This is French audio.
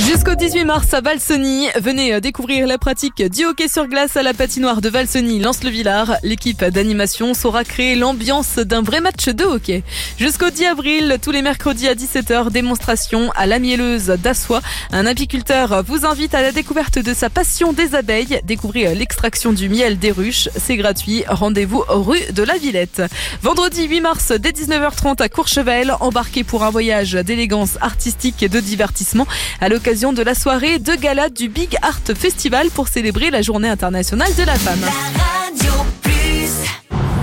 Jusqu'au 18 mars à Valseny, venez découvrir la pratique du hockey sur glace à la patinoire de Valseny, Lens-le-Villard. L'équipe d'animation saura créer l'ambiance d'un vrai match de hockey. Jusqu'au 10 avril, tous les mercredis à 17h, démonstration à la mielleuse d'Assois. Un apiculteur vous invite à la découverte de sa passion des abeilles. Découvrez l'extraction du miel des ruches. C'est gratuit. Rendez-vous rue de la Villette. Vendredi 8 mars, dès 19h30 à Courchevel, embarquez pour un voyage d'élégance artistique et de divertissement à l'occasion de la soirée de gala du Big Art Festival pour célébrer la Journée internationale de la femme.